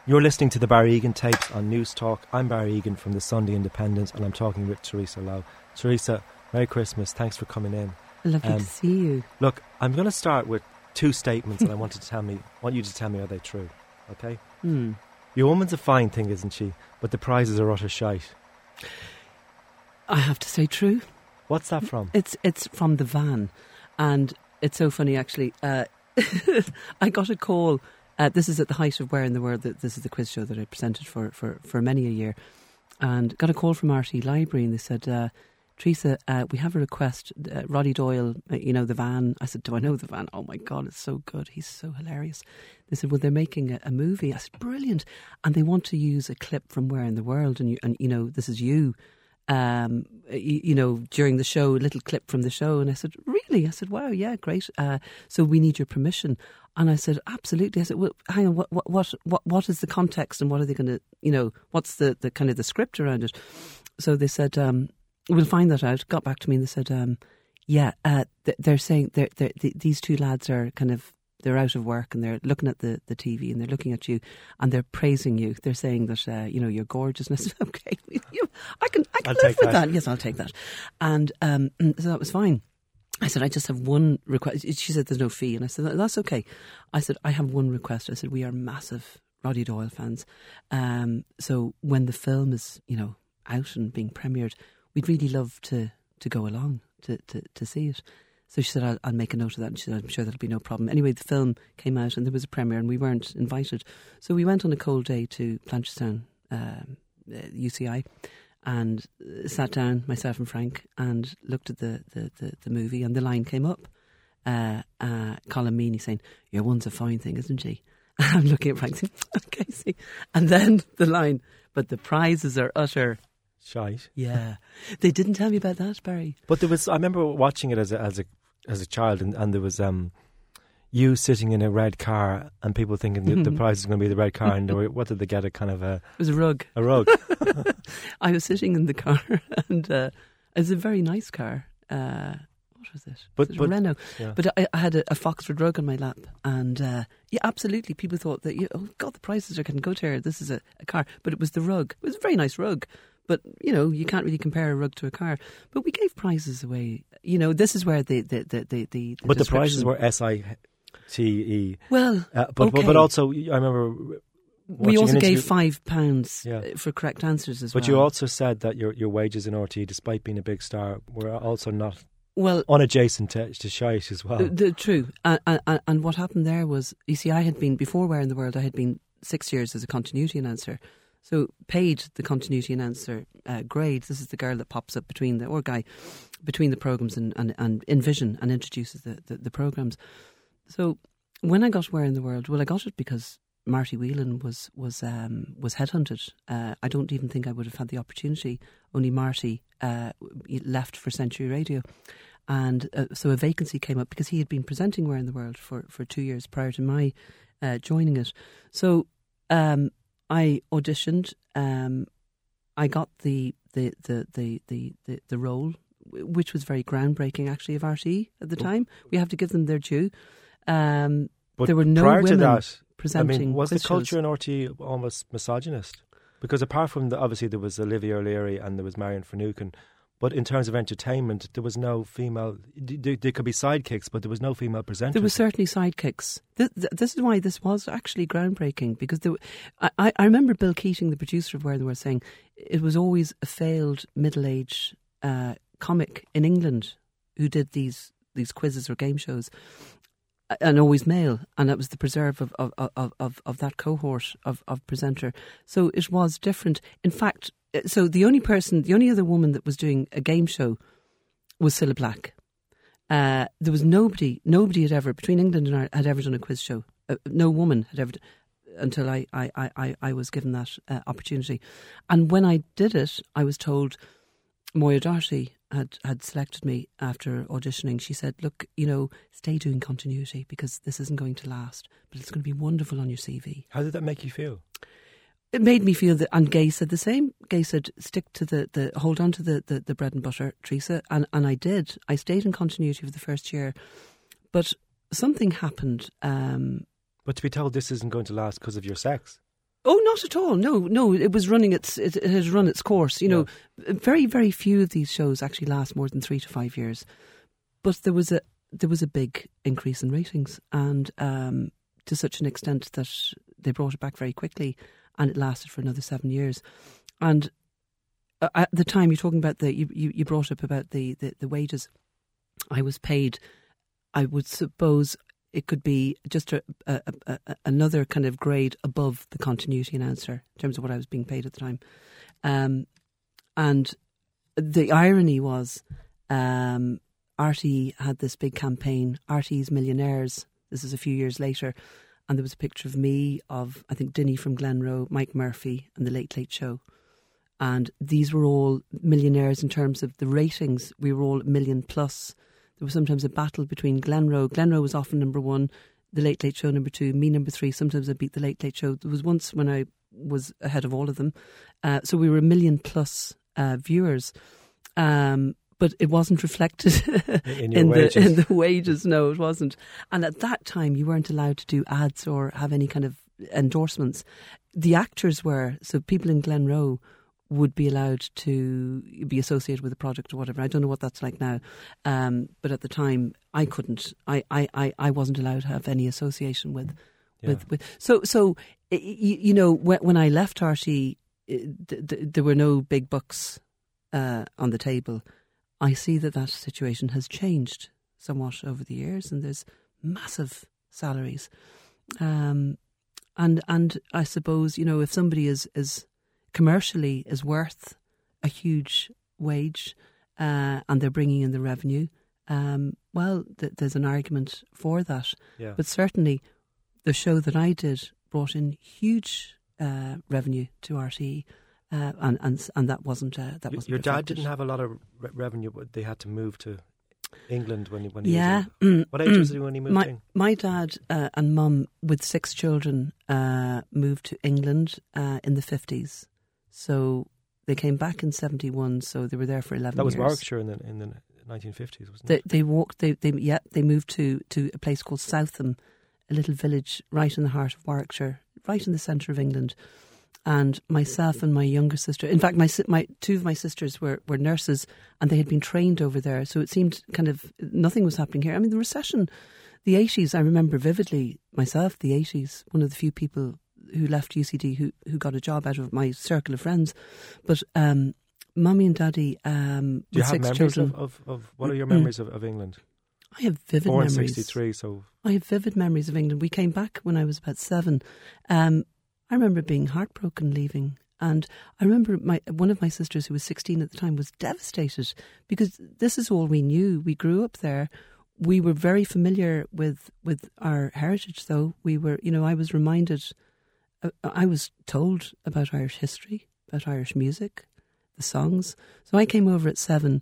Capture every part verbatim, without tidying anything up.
You're listening to the Barry Egan tapes on News Talk. I'm Barry Egan from the Sunday Independent, and I'm talking with Teresa Lowe. Teresa, Merry Christmas. Thanks for coming in. Lovely um, to see you. Look, I'm going to start with two statements, and I want to tell me, want you to tell me, are they true? Okay. Hmm. Your woman's a fine thing, isn't she? But the prizes are utter shite. I have to say true. What's that from? It's it's from the van, and it's so funny actually. Uh, I got a call. Uh, this is at the height of Where in the World. This is the quiz show that I presented for, for, for many a year. And got a call from R T Library, and they said, uh, Teresa, uh, we have a request. Uh, Roddy Doyle, uh, you know, the van. I said, do I know the van? Oh my God, it's so good. He's so hilarious. They said, well, they're making a, a movie. I said, brilliant. And they want to use a clip from Where in the World. And, you, and you know, this is you, um, you, you know, during the show, a little clip from the show. And I said, really? I said, wow, yeah, great. Uh, so we need your permission. And I said, absolutely. I said, well, hang on, what, what, what, what, what is the context and what are they going to, you know, what's the, the kind of the script around it? So they said, um, we'll find that out. Got back to me and they said, um, yeah, uh, they're saying they're, they're, these two lads are kind of, they're out of work and they're looking at the, the T V and they're looking at you and they're praising you. They're saying that, uh, you know, you're gorgeous. And I said, okay, I can, I can I'll live with that. that. Yes, I'll take that. And um, so that was fine. I said, I just have one request. She said, there's no fee. And I said, that's okay. I said, I have one request. I said, we are massive Roddy Doyle fans. Um, so when the film is, you know, out and being premiered, we'd really love to, to go along to, to, to see it. So she said, I'll, I'll make a note of that. And she said, I'm sure that'll be no problem. Anyway, the film came out and there was a premiere and we weren't invited. So we went on a cold day to Blanchardstown, um, uh, U C I. And sat down, myself and Frank, and looked at the, the, the, the movie, and the line came up. Uh, uh, Colin Meaney saying, your one's a fine thing, isn't she? I'm looking at Frank saying, okay, see. And then the line, but the prizes are utter shite. Yeah. They didn't tell me about that, Barry. But there was, I remember watching it as a, as a, as a child, and, and there was um, you sitting in a red car and people thinking that the prize is going to be the red car, and they were, what did they get? A kind of a... It was a rug. A rug. I was sitting in the car and uh, it was a very nice car. Uh, what was it? But, was it but, a Renault? Yeah. But I, I had a, a Foxford rug on my lap, and uh, yeah, absolutely. People thought that, oh God, the prices are getting good here. This is a, a car. But it was the rug. It was a very nice rug. But, you know, you can't really compare a rug to a car. But we gave prizes away. You know, this is where the... the, the, the, the, the but the prizes were S I T E. Well, uh, but, okay. but, but also, I remember... We also gave five pounds yeah. for correct answers as but well. But you also said that your your wages in R T E, despite being a big star, were also not well unadjacent to, to shite as well. The, the, true. And, and, and what happened there was, you see, I had been, before Where in the World, I had been six years as a continuity announcer. So paid the continuity announcer uh, grade. This is the girl that pops up between the, or guy, between the programmes and, and, and in Vision and introduces the, the, the programmes. So when I got Where in the World, well, I got it because Marty Whelan was was um, was headhunted. Uh, I don't even think I would have had the opportunity. Only Marty uh, left for Century Radio, and uh, so a vacancy came up because he had been presenting Where in the World for, for two years prior to my uh, joining it. So um, I auditioned. Um, I got the the, the the the the the role, which was very groundbreaking, actually, of R T E at the time. We have to give them their due. Um, But there were no prior women to that, presenting. I mean, was the shows. culture in R T E almost misogynist? Because apart from the, obviously there was Olivia O'Leary and there was Marion Finucane, but in terms of entertainment, there was no female. There, there could be sidekicks, but there was no female presenters. There were certainly sidekicks. This, this is why this was actually groundbreaking, because there, I, I remember Bill Keating, the producer of Where They Were, saying it was always a failed middle-aged uh, comic in England who did these these quizzes or game shows. And always male, and that was the preserve of of, of, of, of that cohort of, of presenter. So it was different. In fact, so the only person, the only other woman that was doing a game show was Cilla Black. Uh, there was nobody, nobody had ever, between England and Ireland, had ever done a quiz show. Uh, no woman had ever, until I, I, I, I was given that uh, opportunity. And when I did it, I was told, Moya Doherty had, had selected me after auditioning. She said, look, you know, stay doing continuity because this isn't going to last, but it's going to be wonderful on your C V. How did that make you feel? It made me feel that, and Gay said the same. Gay said, stick to the, the hold on to the, the, the bread and butter, Teresa. And, and I did. I stayed in continuity for the first year. But something happened. Um, but to be told this isn't going to last because of your sex. Oh, not at all. No, no. It was running its. It, it has run its course. You know, yeah. very, very few of these shows actually last more than three to five years. But there was a there was a big increase in ratings, and um, to such an extent that they brought it back very quickly, and it lasted for another seven years. And at the time, you're talking about the you you, you brought up about the, the, the wages. I was paid. I would suppose. It could be just a, a, a, another kind of grade above the continuity announcer in terms of what I was being paid at the time. Um, and the irony was um, R T E had this big campaign, R T E's Millionaires. This is a few years later. And there was a picture of me, of I think Dinny from Glenroe, Mike Murphy and The Late Late Show. And these were all millionaires in terms of the ratings. We were all a million plus. There was sometimes a battle between Glenroe. Glenroe was often number one, The Late Late Show number two, me number three. Sometimes I beat The Late Late Show. There was once when I was ahead of all of them. Uh, so we were a million plus uh, viewers. Um, but it wasn't reflected in, your in, wages. the, in the wages. No, it wasn't. And at that time, you weren't allowed to do ads or have any kind of endorsements. The actors were, so people in Glenroe would be allowed to be associated with a product or whatever. I don't know what that's like now. Um, but at the time, I couldn't. I, I, I, I wasn't allowed to have any association with... Yeah. with, with so, so you, you know, when, when I left R T E, th- th- there were no big bucks uh, on the table. I see that that situation has changed somewhat over the years, and there's massive salaries. Um, and and I suppose, you know, if somebody is... is commercially is worth a huge wage uh, and they're bringing in the revenue, um, well, th- there's an argument for that. Yeah. But certainly the show that I did brought in huge uh, revenue to R T E, uh, and, and and that wasn't uh, that wasn't Your dad reflected. didn't have a lot of re- revenue, but they had to move to England when he, when he yeah. was in, what age was he when he moved my, in? My dad uh, and mum, with six children, uh, moved to England uh, in the fifties. So they came back in seventy-one, so they were there for eleven years. That was years. Warwickshire in the in the nineteen fifties, wasn't they, it? They walked. They they yeah. They moved to, to a place called Southam, a little village right in the heart of Warwickshire, right in the centre of England. And myself and my younger sister, in fact, my my two of my sisters were, were nurses, and they had been trained over there. So it seemed kind of nothing was happening here. I mean, the recession, the eighties. I remember vividly myself. The eighties. One of the few people who left U C D who who got a job out of my circle of friends. But um, Mummy and Daddy um, Do you with have six memories children. of, of, of... What are your memories of, of England? I have vivid Born memories. sixty-three, so... I have vivid memories of England. We came back when I was about seven. Um, I remember being heartbroken leaving. And I remember my one of my sisters, who was sixteen at the time, was devastated because this is all we knew. We grew up there. We were very familiar with, with our heritage, though. We were, you know, I was reminded... I was told about Irish history, about Irish music, the songs. So I came over at seven.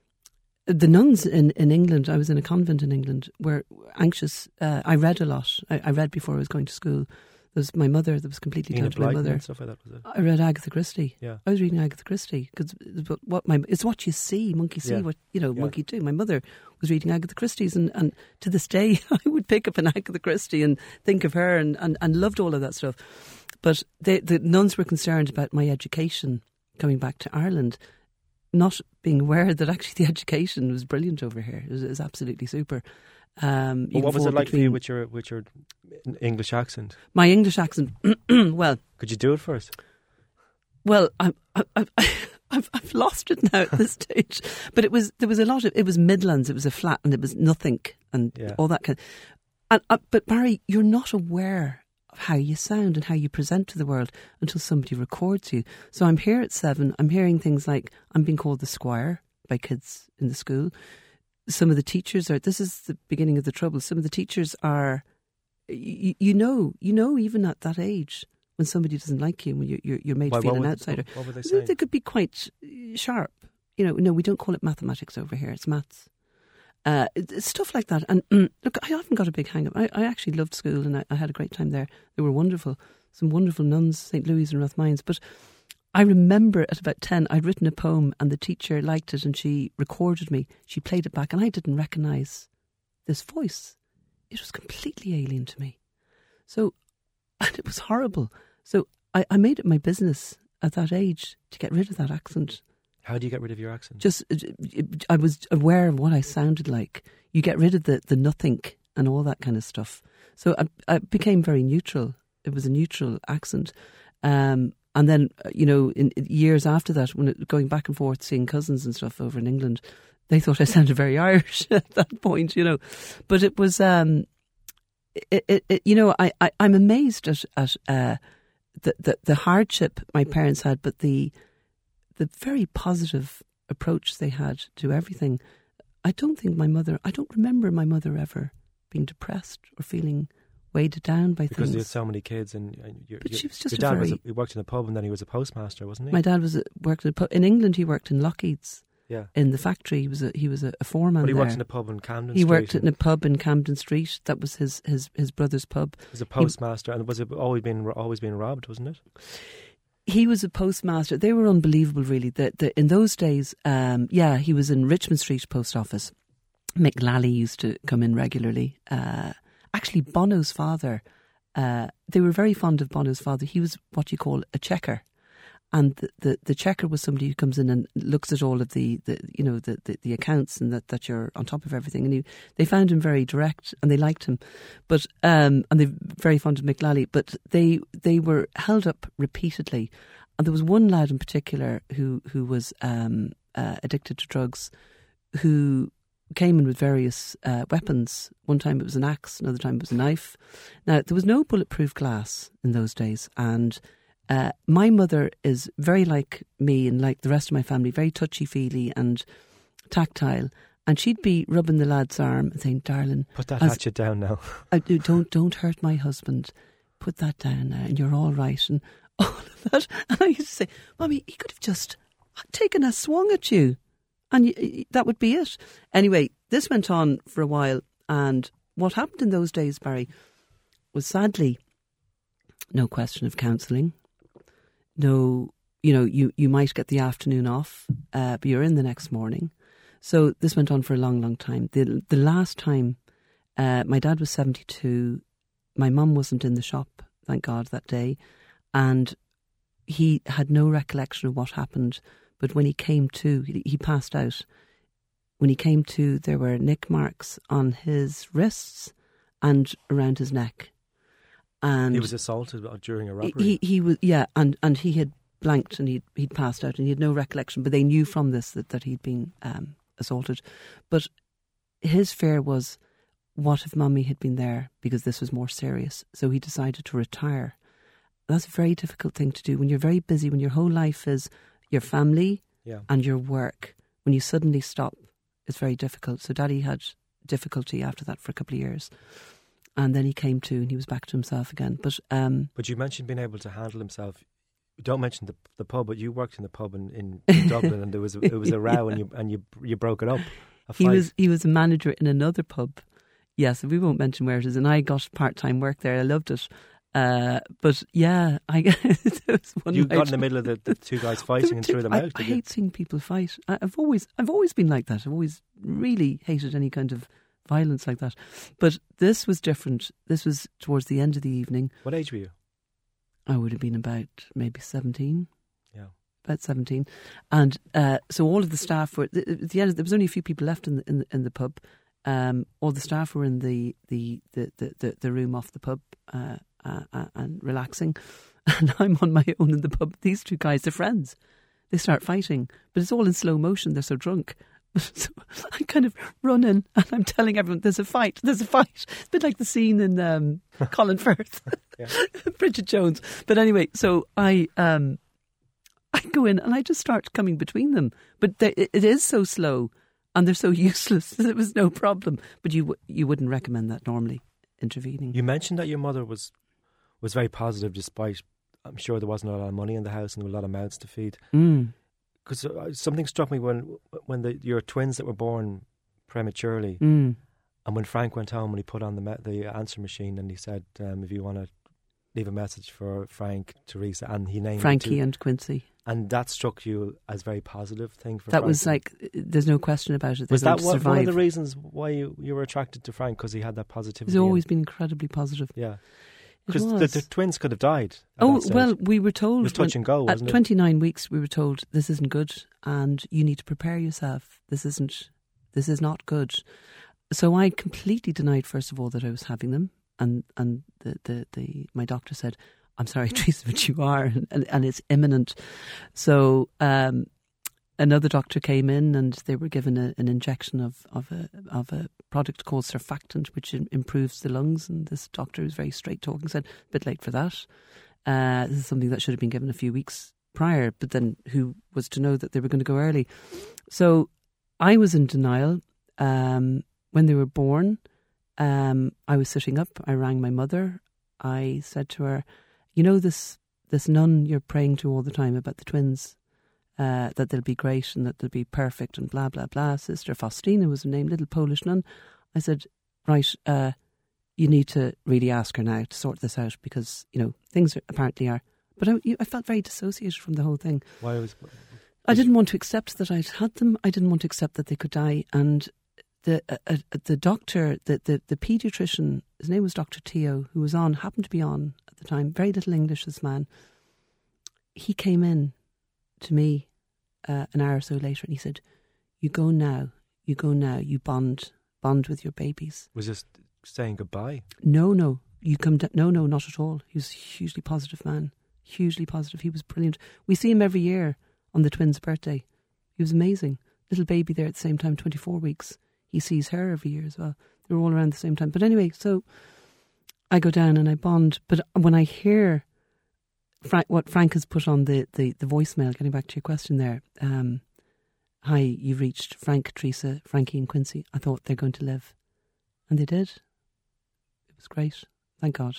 The nuns in, in England, I was in a convent in England, were anxious. Uh, I read a lot. I, I read before I was going to school. There was my mother that was completely down Enid to my Blyton mother. and stuff like that, was it? I read Agatha Christie. Yeah. I was reading Agatha Christie because what my it's what you see, monkey see, Yeah. what you know, Yeah. monkey do. My mother was reading Agatha Christie's, and, and to this day I would pick up an Agatha Christie and think of her and, and, and loved all of that stuff. But they, the nuns were concerned about my education coming back to Ireland, not being aware that actually the education was brilliant over here. It was, it was absolutely super. Um, Well, you what was fall it like for between- you with your with your English accent? My English accent, well, Could you do it first? Well, I'm, I, I, I've I've lost it now at this stage. But it was there was a lot of it was Midlands. It was a flat, and it was nothing, and Yeah. all that kind. Of, and uh, but Barry, you're not aware of how you sound and how you present to the world until somebody records you. So I'm here at seven. I'm hearing things like I'm being called the squire by kids in the school. Some of the teachers are. This is the beginning of the trouble. Some of the teachers are. You, you know, you know, even at that age, when somebody doesn't like you, when you're you're, you're made Why, to feel what an would- outsider, What were they they, saying? they could be quite uh, sharp. You know, no, we don't call it mathematics over here. It's maths. Uh, it, it's stuff like that. And mm, look, I haven't got a big hang up. I, I actually loved school, and I, I had a great time there. They were wonderful. Some wonderful nuns, Saint Louis and Rathmines. But I remember at about ten, I'd written a poem, and the teacher liked it, and she recorded me. She played it back, and I didn't recognise this voice. It was completely alien to me. So, and it was horrible. So I, I made it my business at that age to get rid of that accent. How do you get rid of your accent? Just, I was aware of what I sounded like. You get rid of the, the nothing and all that kind of stuff. So I, I became very neutral. It was a neutral accent. Um, and then, you know, in, in years after that, when it, going back and forth, seeing cousins and stuff over in England, they thought I sounded very Irish at that point, you know. But it was, um, it, it, it, you know, I, I, I'm amazed at, at uh, the, the, the hardship my parents had, but the the very positive approach they had to everything. I don't think my mother, I don't remember my mother ever being depressed or feeling weighed down by because things. Because you had so many kids, and, and your, but your, she was just your dad a very, was a, he worked in a pub, and then he was a postmaster, wasn't he? My dad was a, worked in a pub in England. He worked in Lockheed's. Yeah. In the factory, he was a he was a, a foreman. But he there. worked in a pub in Camden he Street. He worked in a pub in Camden Street. That was his his, his brother's pub. He was a postmaster, he, and was it always been always been robbed, wasn't it? He was a postmaster. They were unbelievable, really. The, the, in those days, um, yeah, he was in Richmond Street Post Office. Mick Lally used to come in regularly. Uh, actually, Bono's father, uh, they were very fond of Bono's father. He was what you call a checker. And the, the, the checker was somebody who comes in and looks at all of the, the you know, the, the, the accounts and that, that you're on top of everything. And he, they found him very direct and they liked him. But um, and they're very fond of Mick Lally. But they they were held up repeatedly. And there was one lad in particular who, who was um, uh, addicted to drugs, who came in with various uh, weapons. One time it was an axe, another time it was a knife. Now, there was no bulletproof glass in those days, and Uh, my mother is very like me and like the rest of my family, very touchy-feely and tactile. And she'd be rubbing the lad's arm and saying, "Darling, put that as, hatchet down now. I, don't don't hurt my husband. Put that down now, and you're all right." And all of that. And I used to say, "Mommy, he could have just taken a swung at you, and you, that would be it." Anyway, this went on for a while, and what happened in those days, Barry, was sadly no question of counselling. No, you know, you, you might get the afternoon off, uh, but you're in the next morning. So this went on for a long, long time. The the last time, uh, my dad was seventy-two. My mum wasn't in the shop, thank God, that day. And he had no recollection of what happened. But when he came to, he, he passed out. When he came to, there were nick marks on his wrists and around his neck. And he was assaulted during a robbery. He he was yeah, and, and he had blanked and he'd he'd passed out and he had no recollection. But they knew from this that, that he'd been um, assaulted. But his fear was, what if Mummy had been there, because this was more serious? So he decided to retire. That's a very difficult thing to do when you're very busy, when your whole life is your family yeah. and your work. When you suddenly stop, it's very difficult. So Daddy had difficulty after that for a couple of years. And then he came to and he was back to himself again. But um, but you mentioned being able to handle himself. Don't mention the the pub, but you worked in the pub in, in, in Dublin, and there was a, it was a row, and you and you you broke it up. A he fight. was he was a manager in another pub. Yes, we won't mention where it is. And I got part time work there. I loved it. Uh, but yeah, I there was one you night. got in the middle of the, the two guys fighting and two, threw them I, out. I did hate you? seeing people fight. I, I've always I've always been like that. I've always really hated any kind of violence like that. But this was different. This was towards the end of the evening. What age were you? I would have been about maybe seventeen. Yeah. About seventeen. And uh, so all of the staff were, at the end, there was only a few people left in the, in the, in the pub. Um, all the staff were in the, the, the, the, the, the room off the pub uh, uh, uh, and relaxing. And I'm on my own in the pub. These two guys, they're friends. They start fighting. But it's all in slow motion. They're so drunk. So I kind of run in and I'm telling everyone, there's a fight, there's a fight. It's a bit like the scene in um, Colin Firth, Bridget Jones. But anyway, so I um, I go in and I just start coming between them. But they, it is so slow and they're so useless that it was no problem. But you you wouldn't recommend that normally, intervening. You mentioned that your mother was was very positive, despite, I'm sure there wasn't a lot of money in the house and there were a lot of mouths to feed. Mm. Because something struck me when when the, your twins that were born prematurely, Mm. and when Frank went home and he put on the me- the answer machine and he said, um, "If you want to leave a message for Frank, Teresa," and he named Frankie two, and Quincy. and that struck you as a very positive thing for That Frank. was like, there's no question about it. They're Was going that to one, one of the survive. reasons why you, you were attracted to Frank, because he had that positivity? He's always and, been incredibly positive. yeah. Because the, the twins could have died. Oh, well, we were told... It was touch and go, wasn't at it? twenty-nine weeks, we were told, this isn't good and you need to prepare yourself. This isn't... This is not good. So I completely denied, first of all, that I was having them. And and the, the, the my doctor said, I'm sorry, Teresa, but you are, and, and, and it's imminent. So um, another doctor came in and they were given a, an injection of, of, a, of a product called surfactant, which in, improves the lungs. And this doctor was very straight talking, said, a bit late for that. Uh, this is something that should have been given a few weeks prior, but then who was to know that they were going to go early? So I was in denial. Um, when they were born, um, I was sitting up. I rang my mother. I said to her, you know, this this nun you're praying to all the time about the twins, uh, that they'll be great and that they'll be perfect and blah, blah, blah. Sister Faustina was her name, little Polish nun. I said, right, uh, you need to really ask her now to sort this out because, you know, things are, apparently are. But I, I felt very dissociated from the whole thing. Why was... I didn't want to accept that I'd had them. I didn't want to accept that they could die. And the uh, uh, the doctor, the, the, the paediatrician, his name was Doctor Teo, who was on, happened to be on at the time, very little English, this man. He came in to me uh, an hour or so later and he said, you go now, you go now, you bond, bond with your babies. Was this saying goodbye? No, no, you come down. No, no, not at all. He was a hugely positive man, hugely positive. He was brilliant. We see him every year on the twins' birthday. He was amazing. Little baby there at the same time, twenty-four weeks. He sees her every year as well. They were all around the same time. But anyway, so I go down and I bond. But when I hear Frank, what Frank has put on the, the, the voicemail, getting back to your question there, um, hi, you've reached Frank, Teresa, Frankie and Quincy. I thought they're going to live. And they did. It was great. Thank God.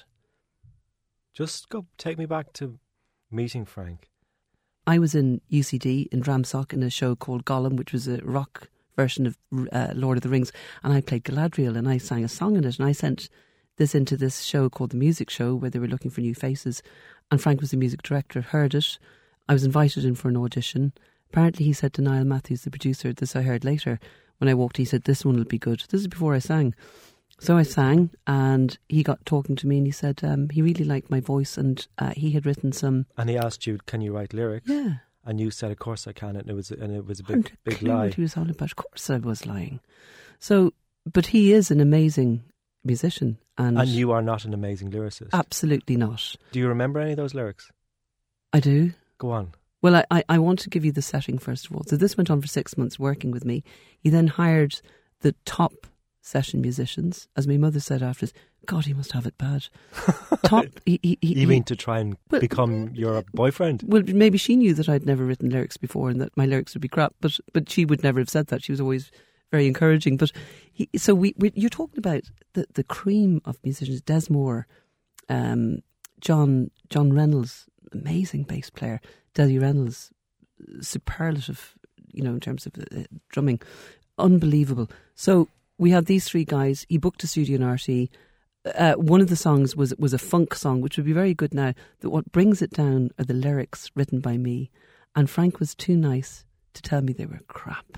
Just go take me back to meeting Frank. I was in U C D in Dramsock in a show called Gollum, which was a rock version of uh, Lord of the Rings, and I played Galadriel and I sang a song in it, and I sent this into this show called The Music Show where they were looking for new faces, and Frank was the music director, heard it. I was invited in for an audition. Apparently he said to Niall Matthews, the producer, this I heard later, when I walked, he said, this one will be good. This is before I sang. So I sang and he got talking to me and he said um, he really liked my voice and uh, he had written some... And he asked you, can you write lyrics? Yeah. And you said, of course I can, and it was and it was a big, And big clue lie. What he was on about. Of course I was lying. So, but he is an amazing musician. And, And you are not an amazing lyricist. absolutely not. Do you remember any of those lyrics? I do. Go on. Well, I, I, I want to give you the setting first of all. So this went on for six months working with me. He then hired the top session musicians. As my mother said after this, God, he must have it bad. Top. He, he, he, You mean to try and well, become your boyfriend? Well, maybe she knew that I'd never written lyrics before and that my lyrics would be crap, but but she would never have said that. She was always very encouraging. But he, so we, we you're talking about the, the cream of musicians: Des Moore, um, John John Reynolds, amazing bass player, Deli Reynolds, superlative, you know, in terms of uh, drumming, unbelievable. So we had these three guys. He booked a studio in R T. Uh, one of the songs was was a funk song, which would be very good now. That what brings it down are the lyrics written by me, and Frank was too nice to tell me they were crap,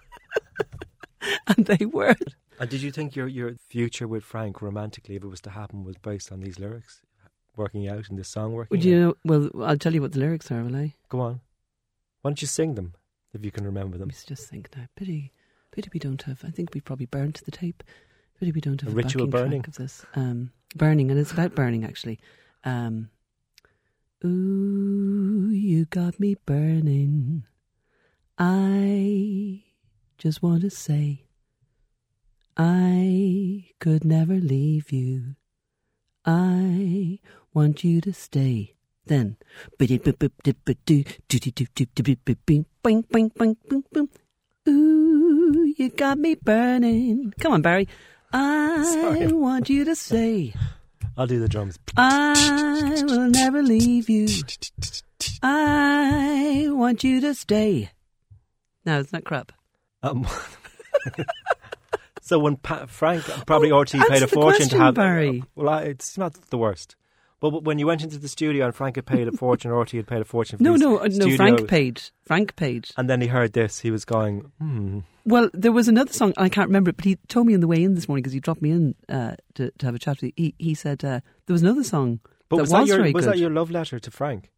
and they were. And did you think your your future with Frank romantically, if it was to happen, was based on these lyrics, working out and this song working? Would out? you know? Well, I'll tell you what the lyrics are. Will I? Go on. Why don't you sing them if you can remember them? Let me just think now. Pity, pity we don't have. I think we probably burnt the tape. Pity we don't have A a, ritual backing burning? track of this. Um, burning, and it's about burning actually. Um, Ooh, you got me burning. I just want to say I could never leave you. I want you to stay. Then, ooh, you got me burning. Come on, Barry. I Sorry. want you to say I'll do the drums. I will never leave you. I want you to stay. No, it's not crap. Um, so when pa- Frank, probably Oh, R T paid a answer the fortune to question, have... Barry. Well, I, it's not the worst. But but when you went into the studio and Frank had paid a fortune, or Artie had paid a fortune for No, these no, no. studios, Frank paid. Frank paid. and then he heard this, he was going, hmm. Well, there was another song, I can't remember it, but he told me on the way in this morning, because he dropped me in uh, to, to have a chat with you. He, he said uh, there was another song But that was, was, that your, very was good. that your love letter to Frank?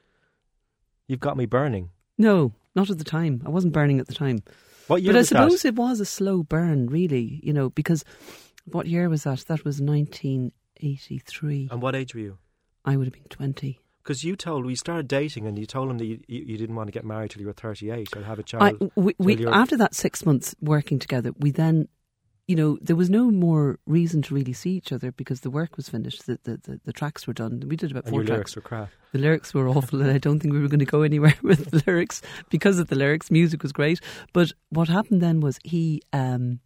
You've got me burning. No, not at the time. I wasn't burning at the time. What year But I was suppose that? it was a slow burn, really, you know, because what year was that? That was nineteen eighty-three. And what age were you? I would have been twenty. Because you told, we started dating and you told him that you, you, you didn't want to get married till you were thirty-eight or have a child. I, we, we, you're- after that six months working together, we then, you know, there was no more reason to really see each other because the work was finished, the the, the, the tracks were done. We did about and four your tracks. lyrics were crap. The lyrics were awful, and I don't think we were going to go anywhere with the lyrics because of the lyrics. Music was great, but what happened then was he um,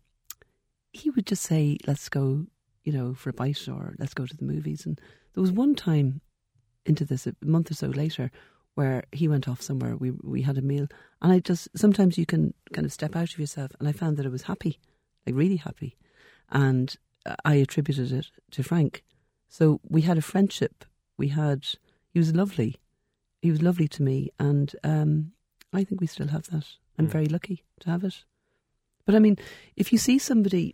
he would just say, "Let's go, you know, for a bite, or let's go to the movies." And there was one time into this, a month or so later, where he went off somewhere. We we had a meal, and I just sometimes you can kind of step out of yourself, and I found that I was happy, like really happy, and I attributed it to Frank. So we had a friendship. We had. He was lovely. He was lovely to me, and um, I think we still have that. I'm Mm. very lucky to have it. But I mean, if you see somebody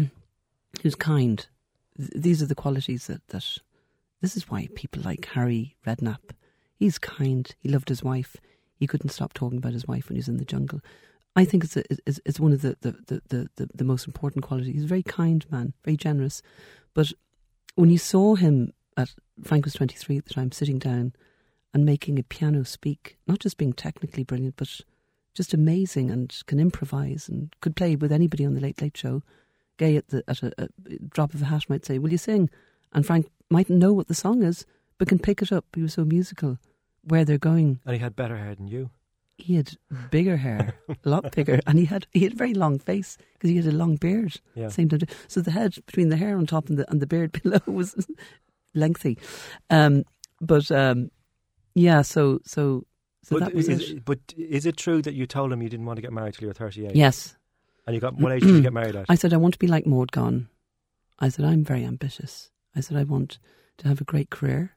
who's kind, th- these are the qualities that, that. This is why people like Harry Redknapp. He's kind. He loved his wife. He couldn't stop talking about his wife when he was in the jungle. I think it's a, it's, it's one of the the, the, the, the the most important qualities. He's a very kind man, very generous. But when you saw him at Frank was twenty-three at the time, sitting down and making a piano speak, not just being technically brilliant, but just amazing and can improvise and could play with anybody on the Late Late Show. Gay at the at a, a drop of a hat might say, "Will you sing?" And Frank mightn't know what the song is, but can pick it up. He was so musical. Where they're going, And he had better hair than you. he had bigger hair, a lot bigger, and he had he had a very long face because he had a long beard. Yeah. Same time, so the head between the hair on top and the and the beard below was lengthy. Um, but um, yeah, so so so but, that was is, it. but is it true that you told him you didn't want to get married till you were thirty-eight? Yes, And you got, what age did you get married at? I said I want to be like Maud Gonne. I said I'm very ambitious. I said I want to have a great career,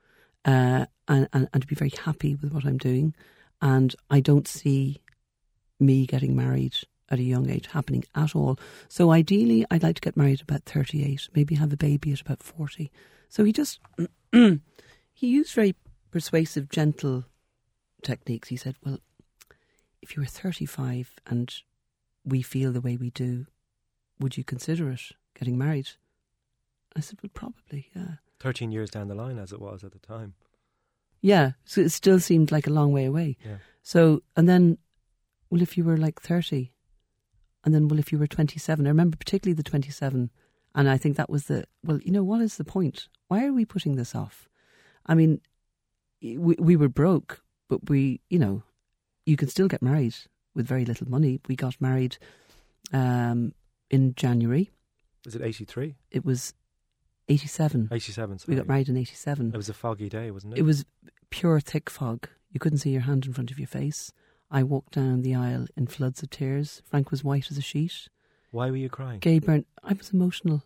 uh, and, and and to be very happy with what I'm doing, and I don't see me getting married at a young age happening at all. So ideally, I'd like to get married at about thirty-eight, maybe have a baby at about forty. So he just he used very persuasive, gentle techniques. He said, "Well, if you were thirty-five and we feel the way we do, would you consider it, getting married?" I said, "Well, probably, yeah." thirteen years down the line, as it was at the time. Yeah, so it still seemed like a long way away. Yeah. So, and then, well, if you were like thirty, and then, well, if you were twenty-seven, I remember particularly the twenty-seven, and I think that was the, well, you know, what is the point? Why are we putting this off? I mean, we, we were broke, but we, you know, you can still get married with very little money. We got married um, in January. Was it eighty-three? It was eighty-seven. eighty-seven, sorry. We got married in eighty-seven. It was a foggy day, wasn't it? It was pure thick fog. You couldn't see your hand in front of your face. I walked down the aisle in floods of tears. Frank was white as a sheet. Why were you crying? Gay Byrne, I was emotional.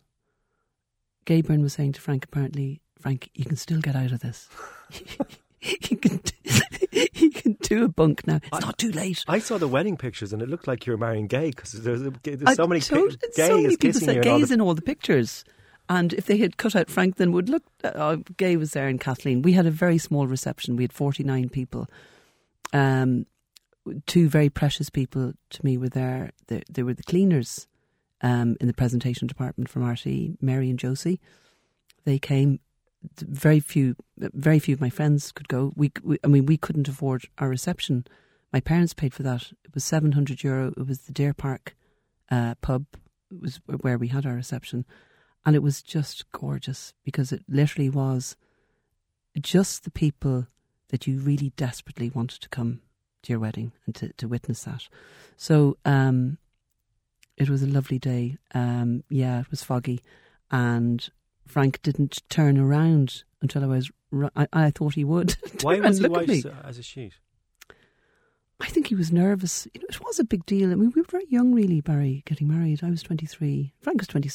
Gay Byrne was saying to Frank, apparently, "Frank, you can still get out of this. you can do, you can do a bunk now. It's I, not too late." I saw the wedding pictures and it looked like you were marrying Gay because there's, there's I so many told, ki- Gay so many is people kissing said you. and all Gay's the- in all the pictures. And if they had cut out Frank, then would look. Uh, Gay was there and Kathleen. We had a very small reception. We had forty-nine people. Um, two very precious people to me were there. They, they were the cleaners um, in the presentation department from R T E, Mary and Josie. They came. Very few, very few of my friends could go. We, we I mean, we couldn't afford our reception. My parents paid for that. It was seven hundred euro. It was the Deer Park uh, pub. It was where we had our reception. And it was just gorgeous because it literally was just the people that you really desperately wanted to come to your wedding and to, to witness that. So um, it was a lovely day. Um, yeah, it was foggy. And Frank didn't turn around until I was... I, I thought he would. Why was he look at white me. as a sheet? I think he was nervous. You know, it was a big deal. I mean, we were very young, really, Barry, getting married. I was twenty-three. Frank was twenty-seven.